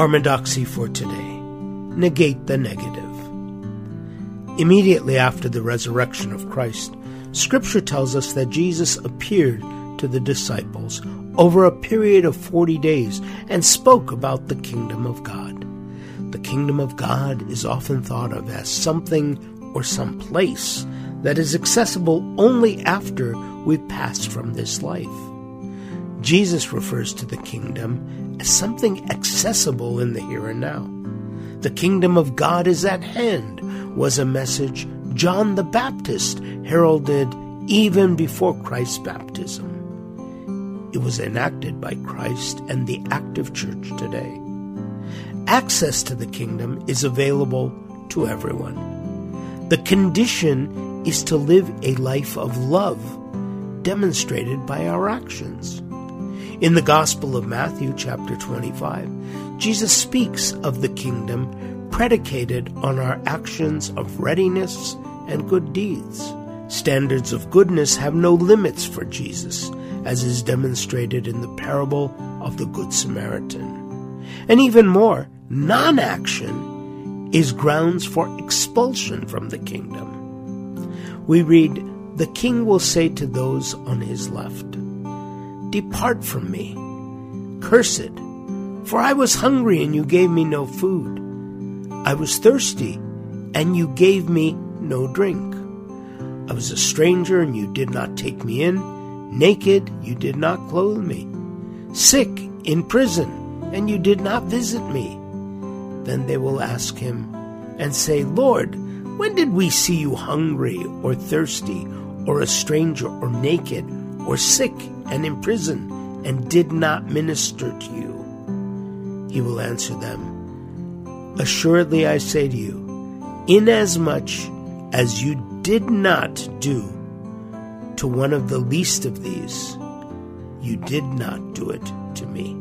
Orthodoxy for today. Negate the negative. Immediately after the resurrection of Christ, Scripture tells us that Jesus appeared to the disciples over a period of 40 days and spoke about the kingdom of God. The kingdom of God is often thought of as something or some place that is accessible only after we've passed from this life. Jesus refers to the kingdom as something accessible in the here and now. The kingdom of God is at hand was a message John the Baptist heralded even before Christ's baptism. It was enacted by Christ and the active church today. Access to the kingdom is available to everyone. The condition is to live a life of love, demonstrated by our actions. In the Gospel of Matthew, chapter 25, Jesus speaks of the kingdom predicated on our actions of readiness and good deeds. Standards of goodness have no limits for Jesus, as is demonstrated in the parable of the Good Samaritan. And even more, non-action is grounds for expulsion from the kingdom. We read, "The king will say to those on his left, 'Depart from me, cursed, for I was hungry and you gave me no food. I was thirsty and you gave me no drink. I was a stranger and you did not take me in. Naked, you did not clothe me. Sick, in prison, and you did not visit me.' Then they will ask him and say, 'Lord, when did we see you hungry or thirsty or a stranger or naked or sick and in prison and did not minister to you?' He will answer them, 'Assuredly I say to you, inasmuch as you did not do to one of the least of these, you did not do it to me.'"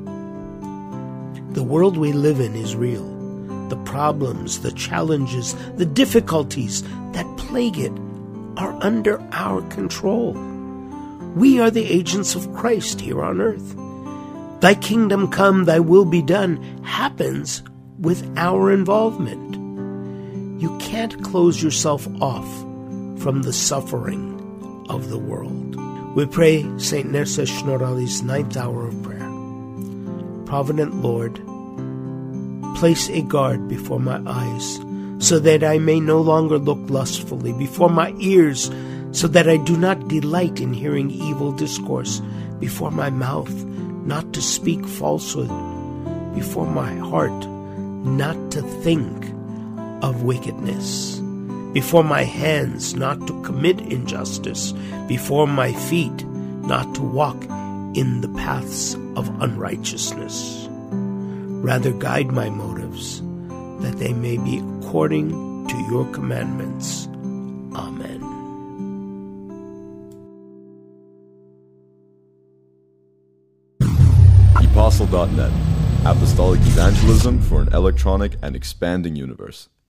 The world we live in is real. The problems, the challenges, the difficulties that plague it are under our control. We are the agents of Christ here on earth. "Thy kingdom come, thy will be done" happens with our involvement. You can't close yourself off from the suffering of the world. We pray St. Nerses Schnorrali's 9th hour of prayer. Provident Lord, place a guard before my eyes, so that I may no longer look lustfully, before my ears, so that I do not delight in hearing evil discourse, before my mouth, not to speak falsehood, before my heart, not to think of wickedness, before my hands, not to commit injustice, before my feet, not to walk in the paths of unrighteousness. Rather guide my motives, that they may be according to your commandments. Amen. Apostle.net, Apostolic Evangelism for an electronic and expanding universe.